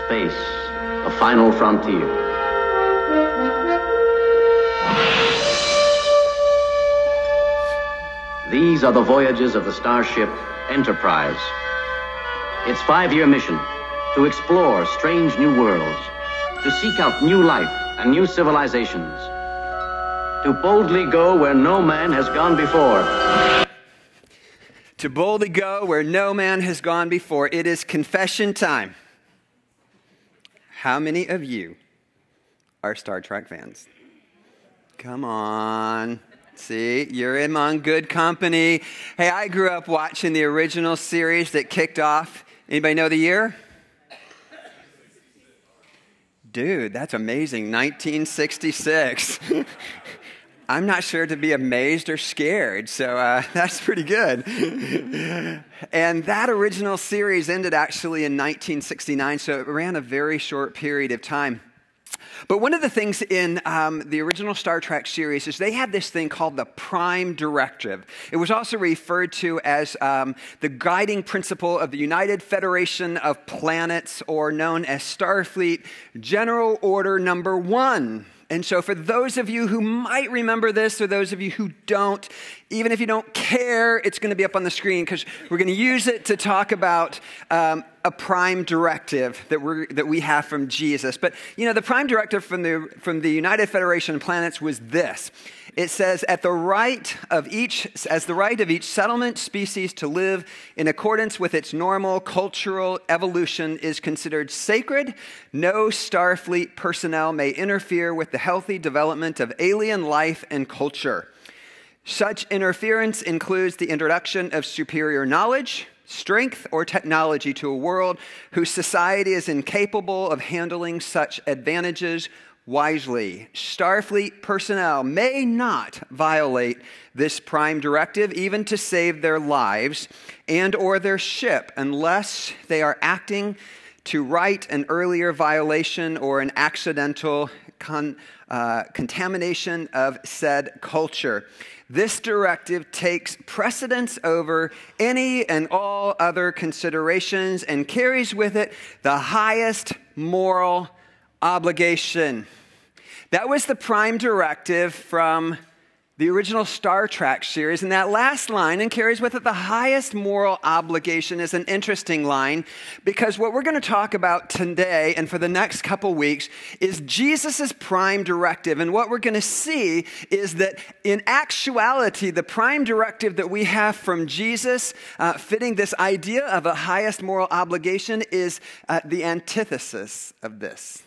Space, the final frontier. These are the voyages of the starship Enterprise. Its 5-year mission: to explore strange new worlds, to seek out new life and new civilizations, to boldly go where no man has gone before. To boldly go where no man has gone before. It is confession time. How many of you are Star Trek fans? Come on. See, you're among good company. Hey, I grew up watching the original series that kicked off. Anybody know the year? Dude, that's amazing. 1966. I'm not sure to be amazed or scared, so that's pretty good. And that original series ended actually in 1969, so it ran a very short period of time. But one of the things in the original Star Trek series is they had this thing called the Prime Directive. It was also referred to as the guiding principle of the United Federation of Planets, or known as Starfleet General Order Number 1. And so for those of you who might remember this, or those of you who don't, even if you don't care, it's going to be up on the screen because we're going to use it to talk about a prime directive that we have from Jesus. But you know, the prime directive from the United Federation of Planets was this. It says, as the right of each settlement species to live in accordance with its normal cultural evolution is considered sacred, no Starfleet personnel may interfere with the healthy development of alien life and culture. Such interference includes the introduction of superior knowledge, strength, or technology to a world whose society is incapable of handling such advantages wisely. Starfleet personnel may not violate this prime directive, even to save their lives and or their ship, unless they are acting to right an earlier violation or an accidental contamination of said culture. This directive takes precedence over any and all other considerations and carries with it the highest moral obligation. That was the prime directive from the original Star Trek series. And that last line, and carries with it the highest moral obligation, is an interesting line, because what we're going to talk about today and for the next couple weeks is Jesus' prime directive. And what we're going to see is that in actuality, the prime directive that we have from Jesus, fitting this idea of a highest moral obligation, is the antithesis of this.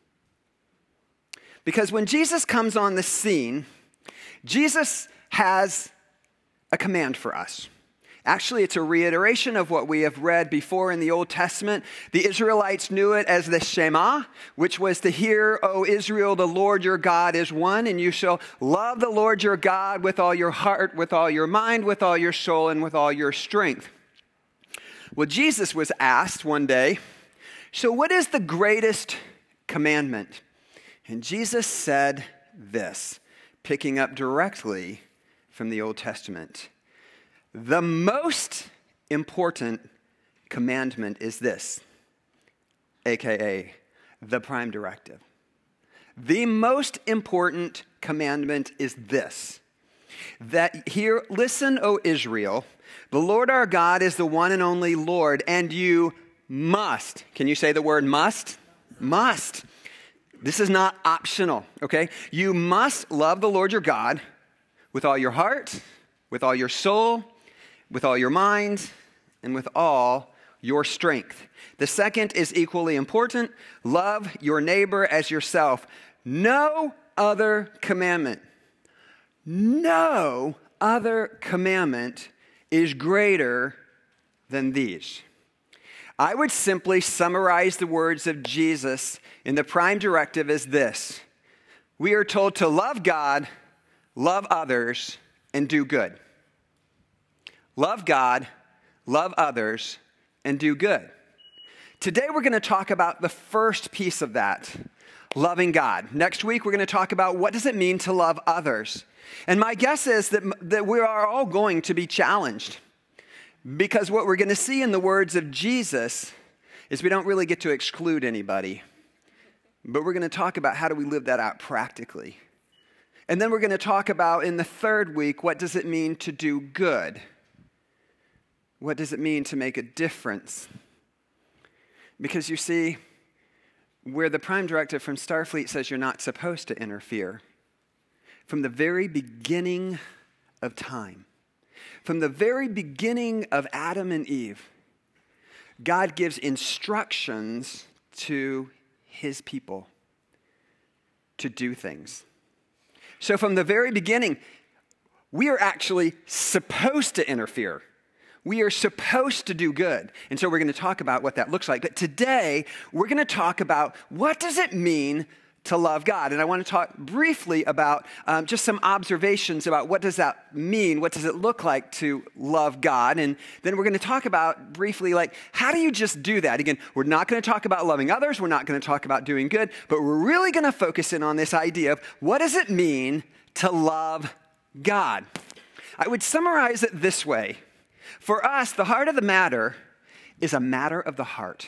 Because when Jesus comes on the scene, Jesus has a command for us. Actually, it's a reiteration of what we have read before in the Old Testament. The Israelites knew it as the Shema, which was to hear, O Israel, the Lord your God is one, and you shall love the Lord your God with all your heart, with all your mind, with all your soul, and with all your strength. Well, Jesus was asked one day, so what is the greatest commandment? And Jesus said this, picking up directly from the Old Testament. The most important commandment is this, aka the prime directive. The most important commandment is this, that hear, listen, O Israel, the Lord our God is the one and only Lord, and you must. Can you say the word must? Must. This is not optional, okay? You must love the Lord your God with all your heart, with all your soul, with all your mind, and with all your strength. The second is equally important. Love your neighbor as yourself. No other commandment is greater than these. I would simply summarize the words of Jesus in the prime directive as this. We are told to love God, love others, and do good. Love God, love others, and do good. Today we're going to talk about the first piece of that, loving God. Next week we're going to talk about what does it mean to love others. And my guess is that we are all going to be challenged. Because what we're going to see in the words of Jesus is we don't really get to exclude anybody. But we're going to talk about how do we live that out practically. And then we're going to talk about in the third week, what does it mean to do good? What does it mean to make a difference? Because you see, where the prime directive from Starfleet says you're not supposed to interfere, from the very beginning of time, from the very beginning of Adam and Eve, God gives instructions to his people to do things. So from the very beginning, we are actually supposed to interfere. We are supposed to do good. And so we're going to talk about what that looks like. But today, we're going to talk about what does it mean to love God. And I want to talk briefly about just some observations about what does that mean? What does it look like to love God? And then we're going to talk about briefly, like, how do you just do that? Again, we're not going to talk about loving others. We're not going to talk about doing good. But we're really going to focus in on this idea of what does it mean to love God? I would summarize it this way. For us, the heart of the matter is a matter of the heart.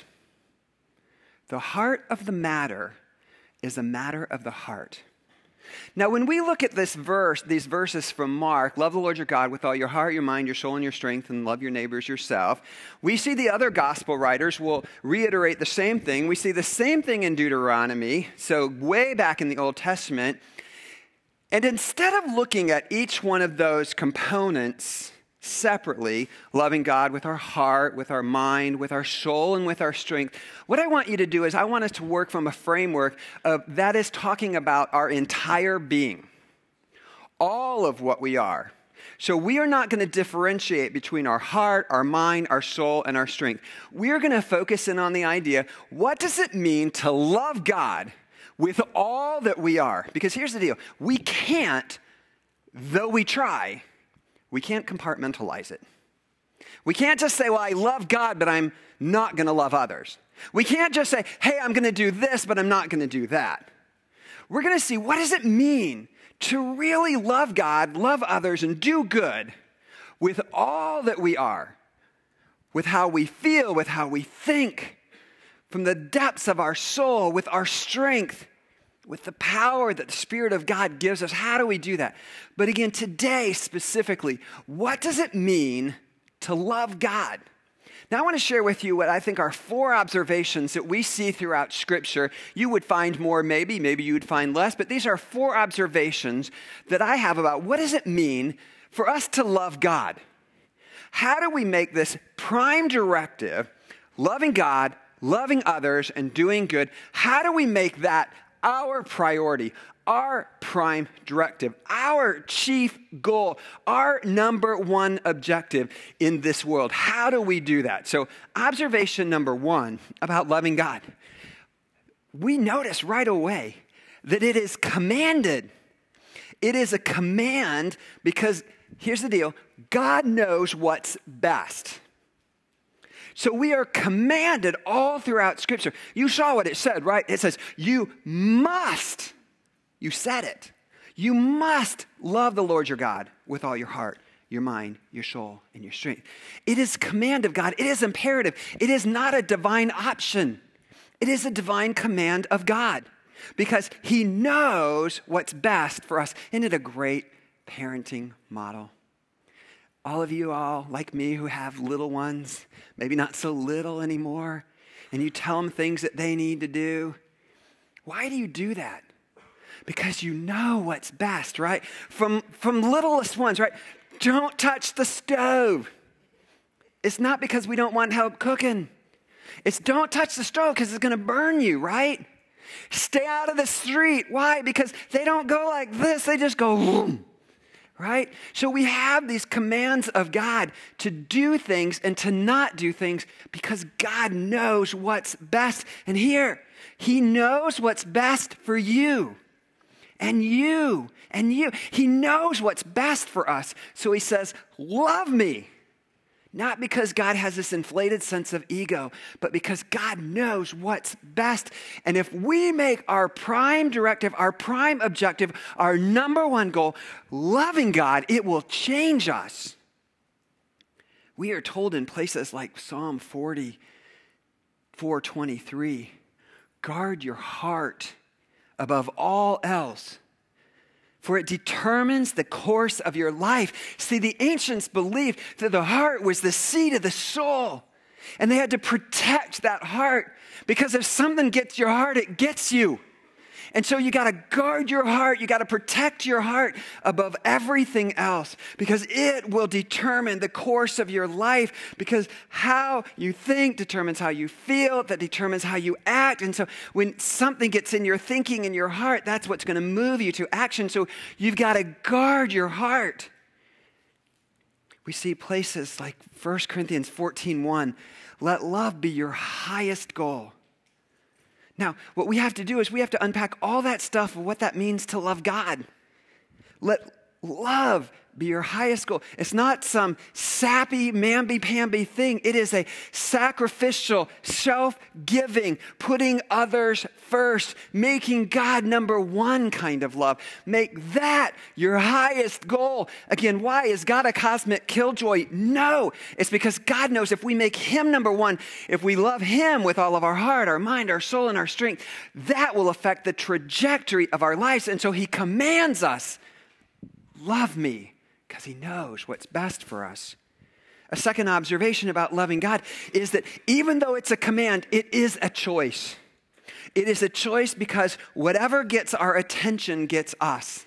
The heart of the matter is a matter of the heart. Now, when we look at these verses from Mark, love the Lord your God with all your heart, your mind, your soul, and your strength, and love your neighbors yourself, we see the other gospel writers will reiterate the same thing. We see the same thing in Deuteronomy, so way back in the Old Testament. And instead of looking at each one of those components separately, loving God with our heart, with our mind, with our soul, and with our strength, what I want you to do is I want us to work from a framework of that is talking about our entire being, all of what we are. So we are not going to differentiate between our heart, our mind, our soul, and our strength. We are going to focus in on the idea, what does it mean to love God with all that we are? Because here's the deal. We can't, though we try, we can't compartmentalize it. We can't just say, well, I love God, but I'm not going to love others. We can't just say, hey, I'm going to do this, but I'm not going to do that. We're going to see, what does it mean to really love God, love others, and do good with all that we are, with how we feel, with how we think, from the depths of our soul, with our strength, with the power that the Spirit of God gives us. How do we do that? But again, today specifically, what does it mean to love God? Now I want to share with you what I think are 4 observations that we see throughout Scripture. You would find more maybe you would find less, but these are 4 observations that I have about what does it mean for us to love God? How do we make this prime directive, loving God, loving others, and doing good, how do we make that our priority, our prime directive, our chief goal, our number one objective in this world? How do we do that? So, observation number 1 about loving God. We notice right away that it is commanded. It is a command because, here's the deal, God knows what's best. So we are commanded all throughout Scripture. You saw what it said, right? It says, you must, you said it, you must love the Lord your God with all your heart, your mind, your soul, and your strength. It is command of God. It is imperative. It is not a divine option. It is a divine command of God because he knows what's best for us. Isn't it a great parenting model? All of you all, like me, who have little ones, maybe not so little anymore, and you tell them things that they need to do. Why do you do that? Because you know what's best, right? From littlest ones, right? Don't touch the stove. It's not because we don't want help cooking. It's don't touch the stove because it's going to burn you, right? Stay out of the street. Why? Because they don't go like this. They just go boom. Right? So we have these commands of God to do things and to not do things because God knows what's best. And here, he knows what's best for you and you and you. He knows what's best for us. So he says, love me. Not because God has this inflated sense of ego, but because God knows what's best. And if we make our prime directive, our prime objective, our number one goal, loving God, it will change us. We are told in places like Psalm 40, 4:23. Guard your heart above all else, for it determines the course of your life. See, the ancients believed that the heart was the seat of the soul, and they had to protect that heart, because if something gets your heart, it gets you. And so you got to guard your heart. You got to protect your heart above everything else, because it will determine the course of your life, because how you think determines how you feel, that determines how you act. And so when something gets in your thinking and your heart, that's what's going to move you to action. So you've got to guard your heart. We see places like 1 Corinthians 14:1, let love be your highest goal. Now, what we have to do is we have to unpack all that stuff of what that means to love God. Let love be your highest goal. It's not some sappy, mamby-pamby thing. It is a sacrificial, self-giving, putting others first, making God number one kind of love. Make that your highest goal. Again, why? Is God a cosmic killjoy? No. It's because God knows if we make him number one, if we love him with all of our heart, our mind, our soul, and our strength, that will affect the trajectory of our lives. And so he commands us, love me, because he knows what's best for us. A second observation about loving God is that even though it's a command, it is a choice. It is a choice because whatever gets our attention gets us.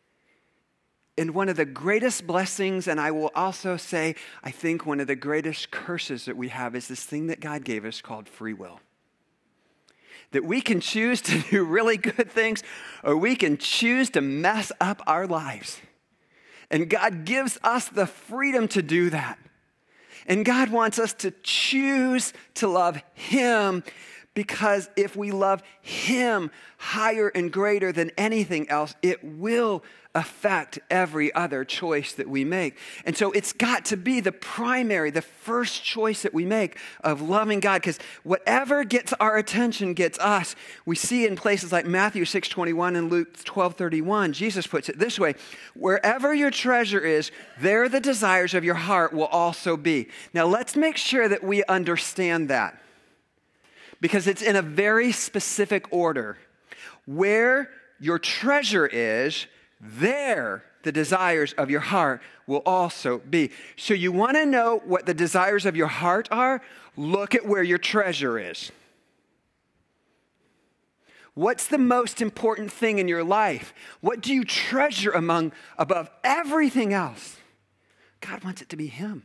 And one of the greatest blessings, and I will also say, I think one of the greatest curses that we have is this thing that God gave us called free will. That we can choose to do really good things, or we can choose to mess up our lives. And God gives us the freedom to do that. And God wants us to choose to love him, because if we love him higher and greater than anything else, it will affect every other choice that we make. And so it's got to be the primary, the first choice that we make of loving God, because whatever gets our attention gets us. We see in places like Matthew 6:21 and Luke 12:31, Jesus puts it this way, wherever your treasure is, there the desires of your heart will also be. Now let's make sure that we understand that, because it's in a very specific order. Where your treasure is, there the desires of your heart will also be. So you want to know what the desires of your heart are? Look at where your treasure is. What's the most important thing in your life? What do you treasure above everything else? God wants it to be him.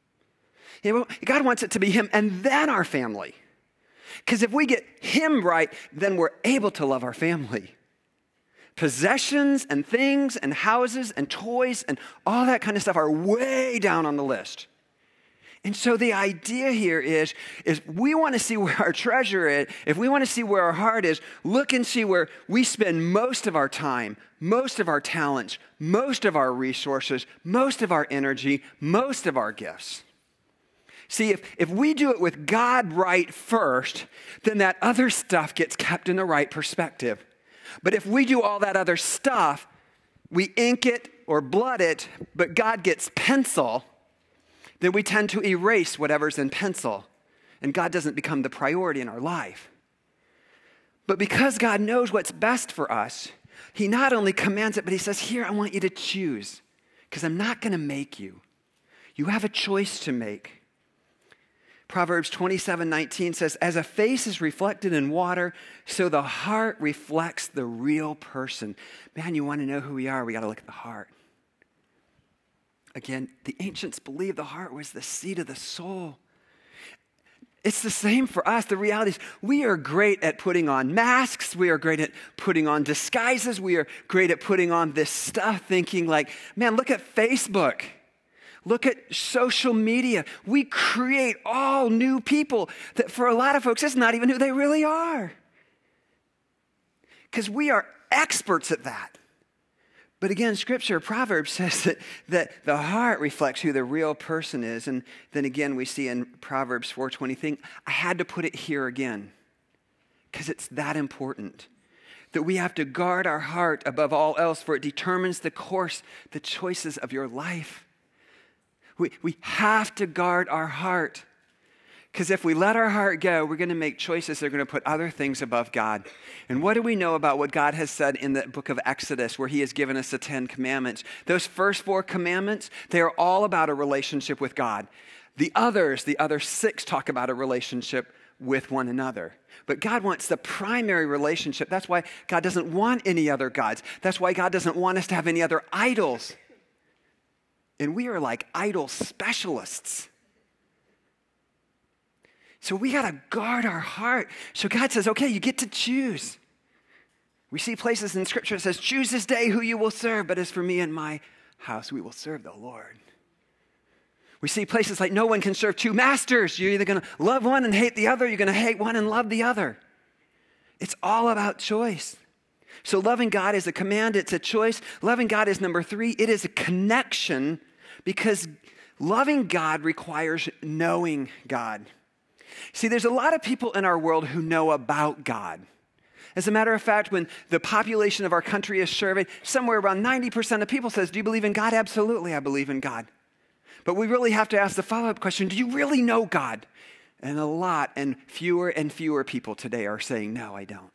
God wants it to be him and then our family. Because if we get him right, then we're able to love our family. Possessions and things and houses and toys and all that kind of stuff are way down on the list. And so the idea here is we want to see where our treasure is. If we want to see where our heart is, look and see where we spend most of our time, most of our talents, most of our resources, most of our energy, most of our gifts. See, if we do it with God right first, then that other stuff gets kept in the right perspective. But if we do all that other stuff, we ink it or blood it, but God gets pencil, then we tend to erase whatever's in pencil, and God doesn't become the priority in our life. But because God knows what's best for us, he not only commands it, but he says, here, I want you to choose, because I'm not going to make you. You have a choice to make. Proverbs 27:19 says, as a face is reflected in water, so the heart reflects the real person. Man, you want to know who we are, we got to look at the heart. Again, the ancients believed the heart was the seat of the soul. It's the same for us. The reality is we are great at putting on masks. We are great at putting on disguises. We are great at putting on this stuff, thinking like, man, look at Facebook. Look at social media. We create all new people that for a lot of folks, it's not even who they really are. Because we are experts at that. But again, Scripture, Proverbs says that the heart reflects who the real person is. And then again, we see in Proverbs 4:20, I had to put it here again because it's that important. That we have to guard our heart above all else, for it determines the course, the choices of your life. We have to guard our heart, Because if we let our heart go, we're going to make choices that are going to put other things above God. And what do we know about what God has said in the book of Exodus, where he has given us the 10 commandments? Those first 4 commandments, they are all about a relationship with God. The other 6 talk about a relationship with one another. But God wants the primary relationship. That's why God doesn't want any other gods. That's why God doesn't want us to have any other idols. And we are like idol specialists. So we got to guard our heart. So God says, okay, you get to choose. We see places in Scripture that says, choose this day who you will serve. But as for me and my house, we will serve the Lord. We see places like no one can serve 2 masters. You're either going to love one and hate the other. You're going to hate one and love the other. It's all about choice. So loving God is a command. It's a choice. Loving God is number 3. It is a connection, because loving God requires knowing God. See, there's a lot of people in our world who know about God. As a matter of fact, when the population of our country is surveyed, somewhere around 90% of people says, do you believe in God? Absolutely, I believe in God. But we really have to ask the follow-up question, do you really know God? And fewer people today are saying, no, I don't.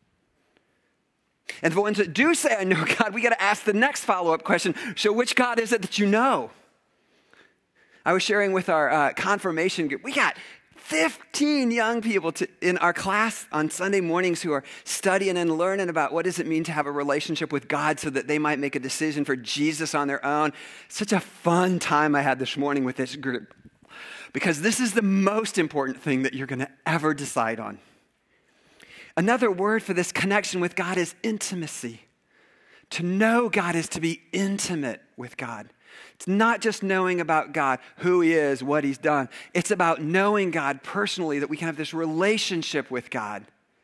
And the ones that do say, I know God, we got to ask the next follow-up question, so which God is it that you know? I was sharing with our confirmation group, we got 15 young people in our class on Sunday mornings who are studying and learning about what does it mean to have a relationship with God so that they might make a decision for Jesus on their own. Such a fun time I had this morning with this group, because this is the most important thing that you're going to ever decide on. Another word for this connection with God is intimacy. To know God is to be intimate with God. It's not just knowing about God, who he is, what he's done. It's about knowing God personally, that we can have this relationship with God.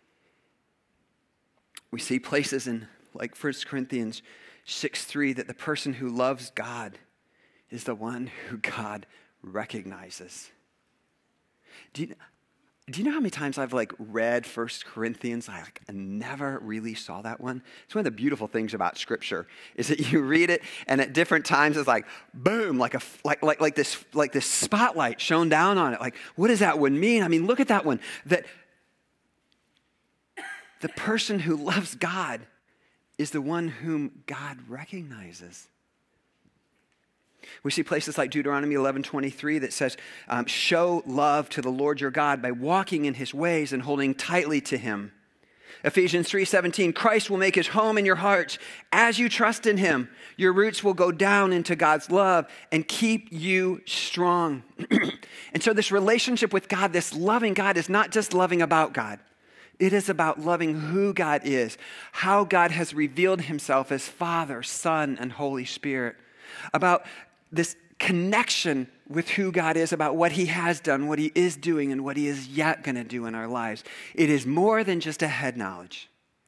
We see places in like 1 Corinthians 6:3 that the person who loves God is the one who God recognizes. Do you know how many times I've read 1 Corinthians? I never really saw that one. It's one of the beautiful things about Scripture is that you read it, and at different times it's like boom, like this spotlight shone down on it. Like, what does that one mean? I mean, look at that one. That the person who loves God is the one whom God recognizes. We see places like Deuteronomy 11:23 that says, show love to the Lord your God by walking in his ways and holding tightly to him. Ephesians 3:17, Christ will make his home in your hearts. As you trust in him, your roots will go down into God's love and keep you strong. And so this relationship with God, this loving God, is not just loving about God. It is about loving who God is, how God has revealed himself as Father, Son, and Holy Spirit. About this connection with who God is, about what he has done, what he is doing, and what he is yet going to do in our lives. It is more than just a head knowledge,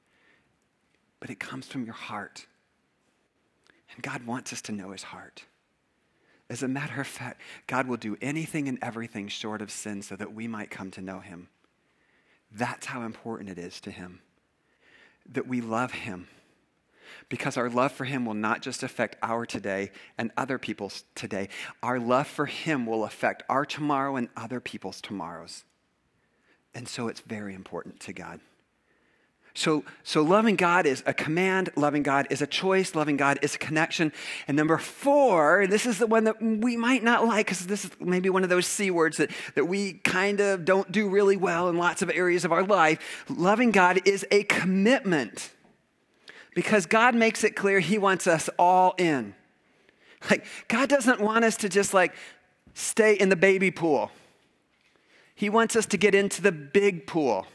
but it comes from your heart. And God wants us to know his heart. As a matter of fact, God will do anything and everything short of sin so that we might come to know him. That's how important it is to him, that we love him. Because our love for him will not just affect our today and other people's today. Our love for him will affect our tomorrow and other people's tomorrows. And so it's very important to God. So loving God is a command. Loving God is a choice. Loving God is a connection. And number 4, this is the one that we might not like, because this is maybe one of those C words that we kind of don't do really well in lots of areas of our life. Loving God is a commitment. Because God makes it clear he wants us all in. God doesn't want us to just stay in the baby pool. He wants us to get into the big pool.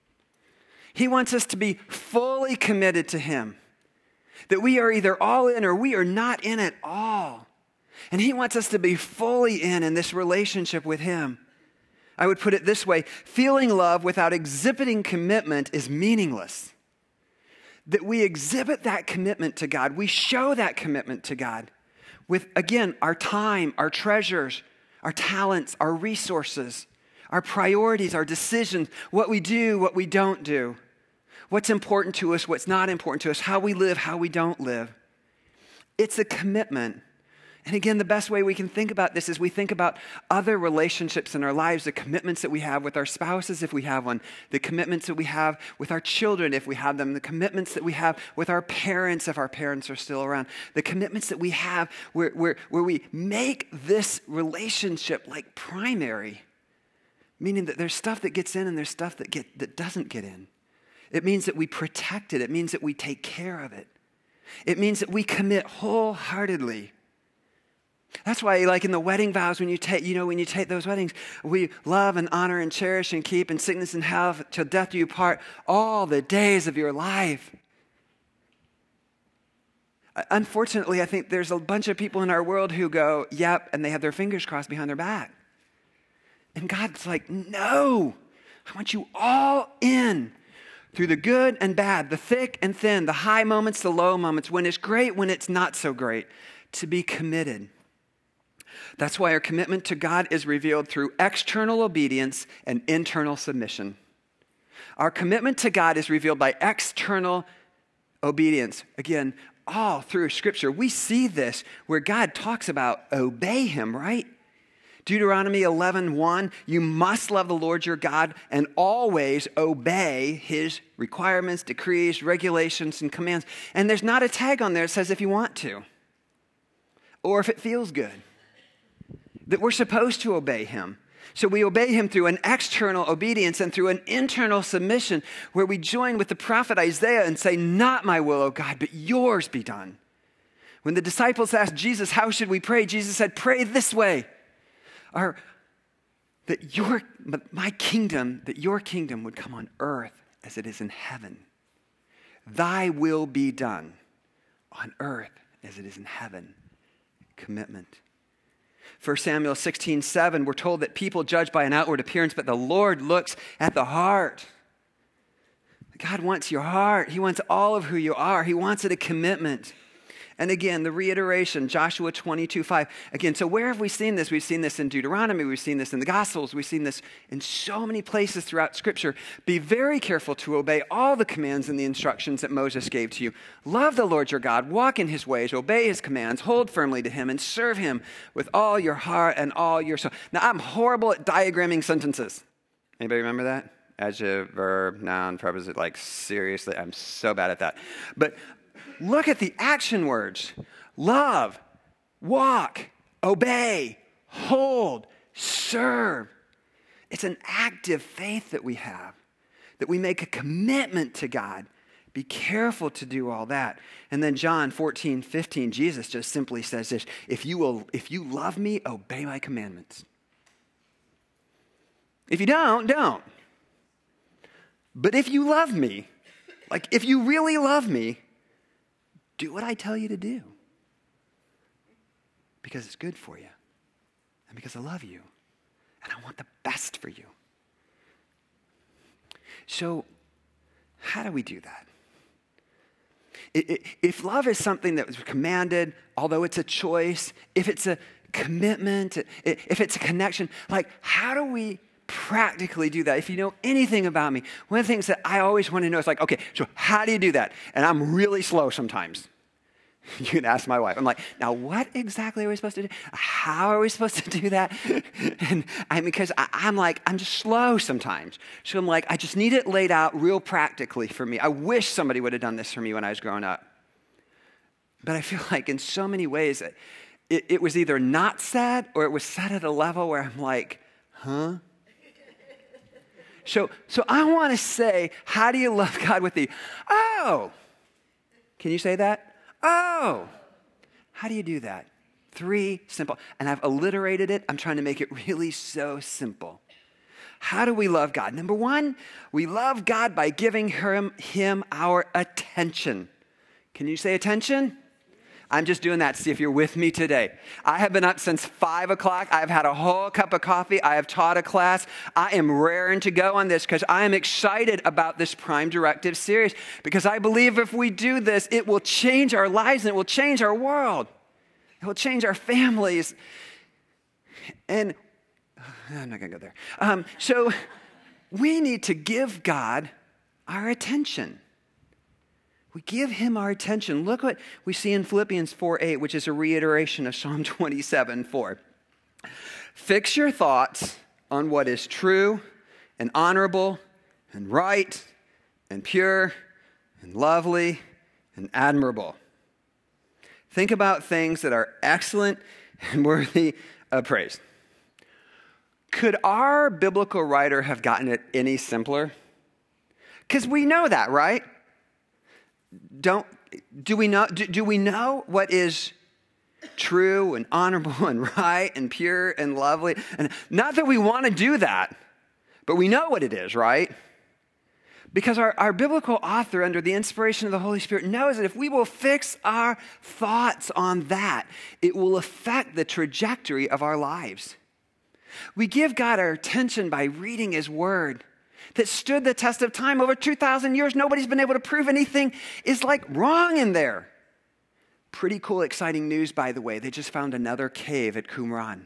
He wants us to be fully committed to him. That we are either all in or we are not in at all. And he wants us to be fully in this relationship with him. I would put it this way: feeling love without exhibiting commitment is meaningless. That we exhibit that commitment to God. We show that commitment to God with, again, our time, our treasures, our talents, our resources, our priorities, our decisions, what we do, what we don't do, what's important to us, what's not important to us, how we live, how we don't live. It's a commitment. And again, the best way we can think about this is we think about other relationships in our lives, the commitments that we have with our spouses, if we have one, the commitments that we have with our children, if we have them, the commitments that we have with our parents, if our parents are still around, the commitments that we have where we make this relationship like primary, meaning that there's stuff that gets in and there's stuff that doesn't get in. It means that we protect it. It means that we take care of it. It means that we commit wholeheartedly. That's why, like in the wedding vows, when you take those weddings, we love and honor and cherish and keep in sickness and health till death do you part all the days of your life. Unfortunately, I think there's a bunch of people in our world who go, yep, and they have their fingers crossed behind their back. And God's like, no, I want you all in. Through the good and bad, the thick and thin, the high moments, the low moments, when it's great, when it's not so great, to be committed. That's why our commitment to God is revealed through external obedience and internal submission. Our commitment to God is revealed by external obedience. Again, all through Scripture, we see this where God talks about obey Him, right? Deuteronomy 11:1, you must love the Lord your God and always obey His requirements, decrees, regulations, and commands. And there's not a tag on there that says if you want to or if it feels good. That we're supposed to obey Him. So we obey Him through an external obedience and through an internal submission where we join with the prophet Isaiah and say, not my will, O God, but yours be done. When the disciples asked Jesus, how should we pray? Jesus said, pray this way. Or that your kingdom would come on earth as it is in heaven. Thy will be done on earth as it is in heaven. Commitment. 1 Samuel 16:7, we're told that people judge by an outward appearance, but the Lord looks at the heart. God wants your heart. He wants all of who you are. He wants it a commitment. And again, the reiteration, Joshua 22:5. Again, so where have we seen this? We've seen this in Deuteronomy. We've seen this in the Gospels. We've seen this in so many places throughout Scripture. Be very careful to obey all the commands and the instructions that Moses gave to you. Love the Lord your God. Walk in His ways. Obey His commands. Hold firmly to Him and serve Him with all your heart and all your soul. Now, I'm horrible at diagramming sentences. Anybody remember that? Adjective, verb, noun, preposition. Like, seriously, I'm so bad at that. But look at the action words. Love, walk, obey, hold, serve. It's an active faith that we have, that we make a commitment to God. Be careful to do all that. And then John 14:15, Jesus just simply says this, if you love me, obey my commandments. If you don't. But if you love me, like if you really love me, do what I tell you to do. Because it's good for you. And because I love you. And I want the best for you. So, how do we do that? If love is something that was commanded, although it's a choice, if it's a commitment, if it's a connection, like how do we practically do that? If you know anything about me, one of the things that I always want to know is like, okay, so how do you do that? And I'm really slow sometimes. You can ask my wife. I'm like, now what exactly are we supposed to do? How are we supposed to do that? And because I'm just slow sometimes. So I'm like, I just need it laid out real practically for me. I wish somebody would have done this for me when I was growing up. But I feel like in so many ways, it was either not said or it was said at a level where I'm like, huh? So I want to say, how do you love God with the, oh, can you say that? Oh, how do you do that? 3 simple, and I've alliterated it. I'm trying to make it really so simple. How do we love God? Number 1, we love God by giving him our attention. Can you say attention? I'm just doing that to see if you're with me today. I have been up since 5 o'clock. I've had a whole cup of coffee. I have taught a class. I am raring to go on this because I am excited about this Prime Directive series because I believe if we do this, it will change our lives and it will change our world. It will change our families. And I'm not going to go there. So we need to give God our attention. We give him our attention. Look what we see in Philippians 4:8, which is a reiteration of Psalm 27:4. Fix your thoughts on what is true and honorable and right and pure and lovely and admirable. Think about things that are excellent and worthy of praise. Could our biblical writer have gotten it any simpler? Because we know that, right? Do we know what is true and honorable and right and pure and lovely? And not that we want to do that, but we know what it is, right? Because our biblical author, under the inspiration of the Holy Spirit, knows that if we will fix our thoughts on that, it will affect the trajectory of our lives. We give God our attention by reading his word that stood the test of time. Over 2,000 years, nobody's been able to prove anything is like wrong in there. Pretty cool, exciting news, by the way. They just found another cave at Qumran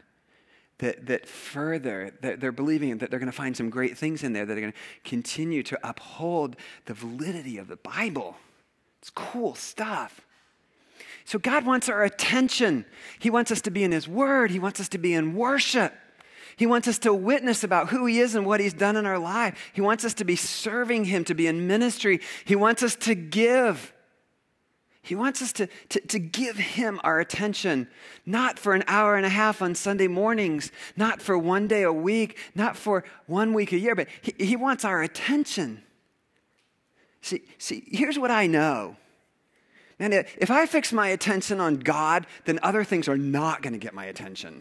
that they're believing that they're going to find some great things in there that are going to continue to uphold the validity of the Bible. It's cool stuff. So God wants our attention. He wants us to be in his word. He wants us to be in worship. He wants us to witness about who he is and what he's done in our life. He wants us to be serving him, to be in ministry. He wants us to give. He wants us to give him our attention, not for an hour and a half on Sunday mornings, not for one day a week, not for 1 week a year, but he wants our attention. See, here's what I know. Man, if I fix my attention on God, then other things are not going to get my attention.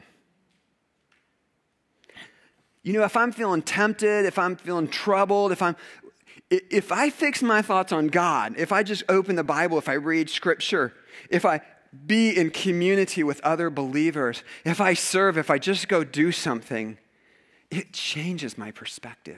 You know, if I'm feeling tempted, if I'm feeling troubled, if I fix my thoughts on God, if I just open the Bible, if I read scripture, if I be in community with other believers, if I serve, if I just go do something, it changes my perspective.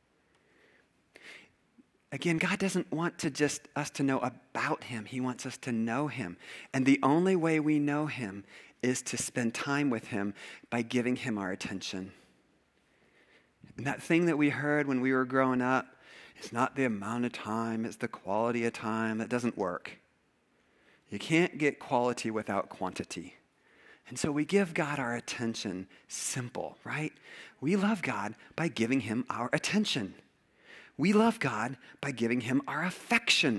Again, God doesn't want us to know about him. He wants us to know him. And the only way we know him is to spend time with him by giving him our attention. And that thing that we heard when we were growing up, it's not the amount of time, it's the quality of time. That doesn't work. You can't get quality without quantity. And so we give God our attention. Simple, right? We love God by giving him our attention. We love God by giving him our affection.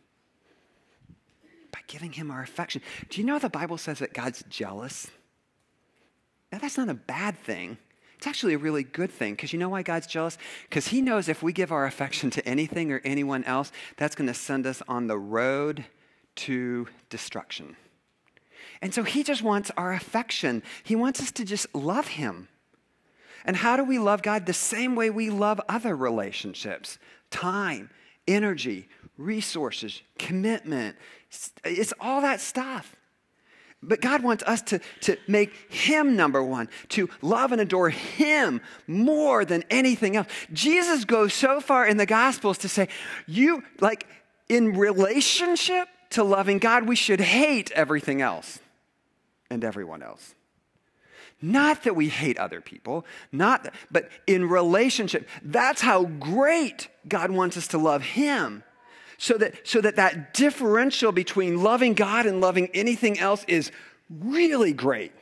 By giving him our affection. Do you know the Bible says that God's jealous? Now, that's not a bad thing. It's actually a really good thing, because you know why God's jealous? Because he knows if we give our affection to anything or anyone else, that's going to send us on the road to destruction. And so he just wants our affection. He wants us to just love him. And how do we love God? The same way we love other relationships. Time, energy, resources, commitment. It's all that stuff. But God wants us to make him number one, to love and adore him more than anything else. Jesus goes so far in the Gospels to say, in relationship to loving God, we should hate everything else and everyone else. Not that we hate other people, but in relationship, that's how great God wants us to love him. So that differential between loving God and loving anything else is really great.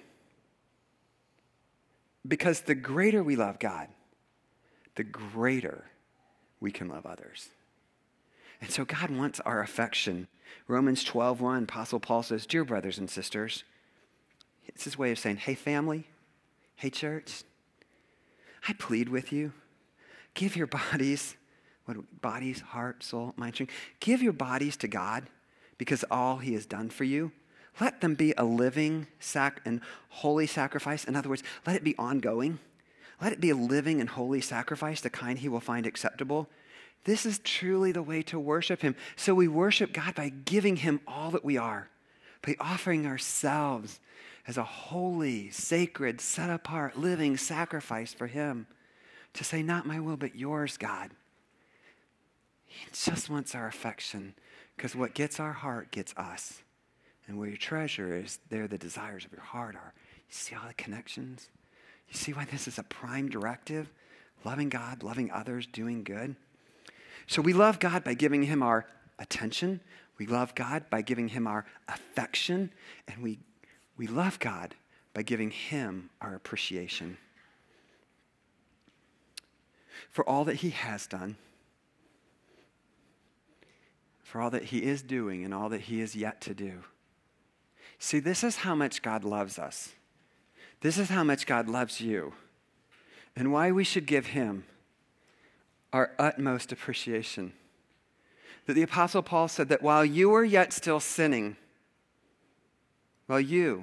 Because the greater we love God, the greater we can love others. And so God wants our affection. Romans 12:1, Apostle Paul says, "Dear brothers and sisters," it's his way of saying, hey family, hey church, I plead with you, give your bodies, heart, soul, mind, strength. Give your bodies to God because all he has done for you. Let them be a living and holy sacrifice. In other words, let it be ongoing. Let it be a living and holy sacrifice, the kind he will find acceptable. This is truly the way to worship him. So we worship God by giving him all that we are, by offering ourselves as a holy, sacred, set-apart, living sacrifice for him. To say, not my will, but yours, God. He just wants our affection, because what gets our heart gets us. And where your treasure is, there the desires of your heart are. You see all the connections? You see why this is a prime directive? Loving God, loving others, doing good. So we love God by giving him our attention. We love God by giving him our affection, and we love God by giving him our appreciation for all that he has done, for all that he is doing, and all that he is yet to do. See, this is how much God loves us. This is how much God loves you, and why we should give him our utmost appreciation. That the Apostle Paul said that while you were yet still sinning, while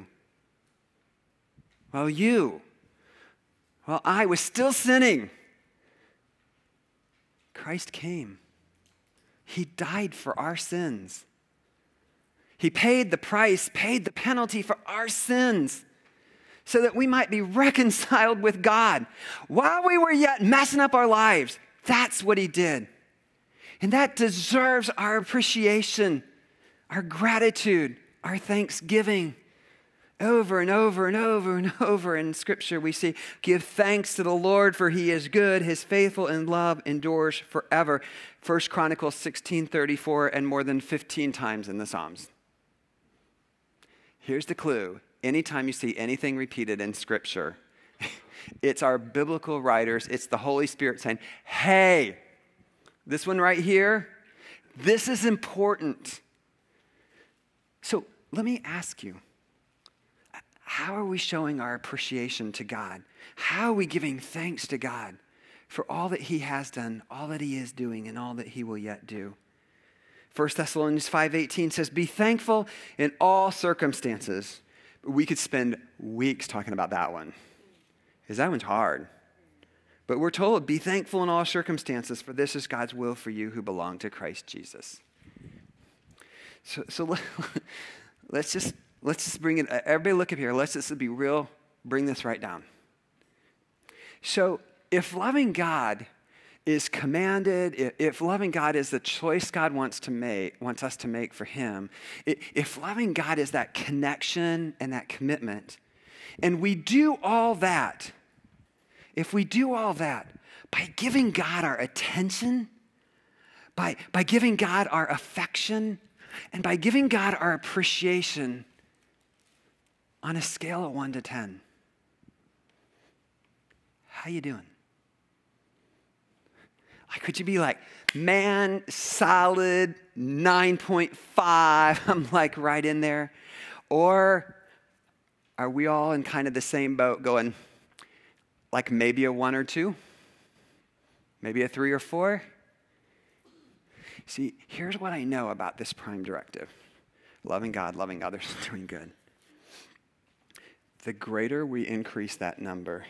I was still sinning, Christ came. He died for our sins. He paid the price, paid the penalty for our sins, so that we might be reconciled with God. While we were yet messing up our lives, that's what he did. And that deserves our appreciation, our gratitude, our thanksgiving. Over and over and over and over in Scripture, we see, give thanks to the Lord, for he is good. His faithful and love endures forever. 1 Chronicles 16:34, and more than 15 times in the Psalms. Here's the clue. Anytime you see anything repeated in Scripture, it's our biblical writers, it's the Holy Spirit saying, hey, this one right here, this is important. So let me ask you, how are we showing our appreciation to God? How are we giving thanks to God for all that he has done, all that he is doing, and all that he will yet do? 1 Thessalonians 5:18 says, be thankful in all circumstances. We could spend weeks talking about that one, because that one's hard. But we're told, be thankful in all circumstances, for this is God's will for you who belong to Christ Jesus. So let's just bring it, everybody look up here. Let's just be real, bring this right down. So if loving God is commanded, if loving God is the choice God wants us to make for him, if loving God is that connection and that commitment, and we do all that, if we do all that by giving God our attention, by giving God our affection, and by giving God our appreciation on a scale of 1 to 10, how you doing? Like, could you be like, man, solid 9.5, I'm like right in there? Or are we all in kind of the same boat going, like maybe a 1 or 2, maybe a 3 or 4? See, here's what I know about this prime directive. Loving God, loving others, doing good. The greater we increase that number,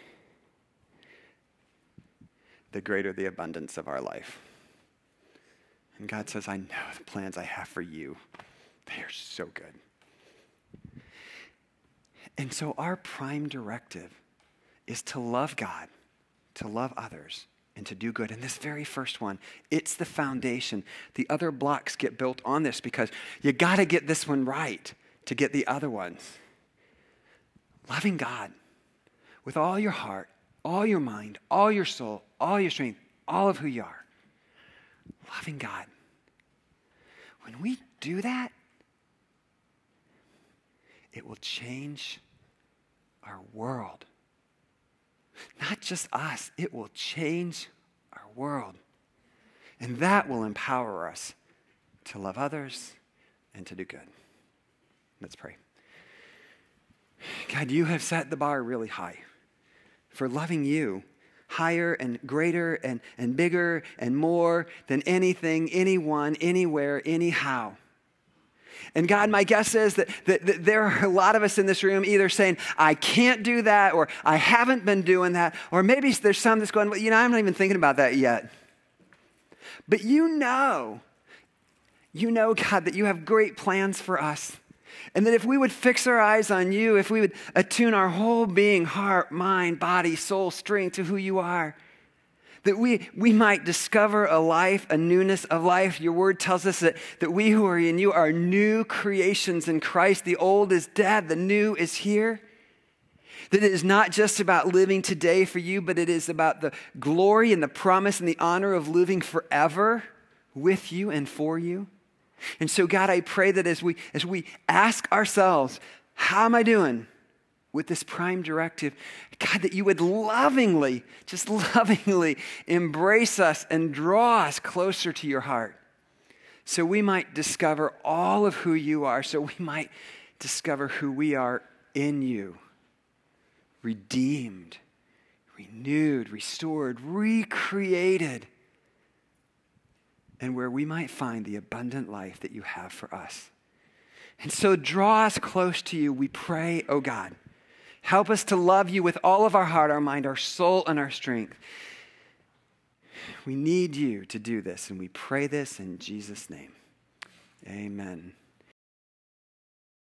the greater the abundance of our life. And God says, I know the plans I have for you. They are so good. And so our prime directive is to love God, to love others, and to do good. And this very first one, it's the foundation. The other blocks get built on this because you got to get this one right to get the other ones. Loving God with all your heart, all your mind, all your soul, all your strength, all of who you are. Loving God. When we do that, it will change our world. Not just us, it will change our world. And that will empower us to love others and to do good. Let's pray. God, you have set the bar really high for loving you, higher and greater and bigger and more than anything, anyone, anywhere, anyhow. And God, my guess is that there are a lot of us in this room either saying, I can't do that, or I haven't been doing that, or maybe there's some that's going, well, I'm not even thinking about that yet. But you know, God, that you have great plans for us. And that if we would fix our eyes on you, if we would attune our whole being, heart, mind, body, soul, strength to who you are, that we might discover a life, a newness of life. Your word tells us that we who are in you are new creations in Christ. The old is dead, the new is here. That it is not just about living today for you, but it is about the glory and the promise and the honor of living forever with you and for you. And so, God, I pray that as we ask ourselves, how am I doing with this prime directive? God, that you would lovingly, just lovingly embrace us and draw us closer to your heart so we might discover all of who you are, so we might discover who we are in you, redeemed, renewed, restored, recreated, and where we might find the abundant life that you have for us. And so draw us close to you, we pray, oh God. Help us to love you with all of our heart, our mind, our soul, and our strength. We need you to do this, and we pray this in Jesus' name. Amen.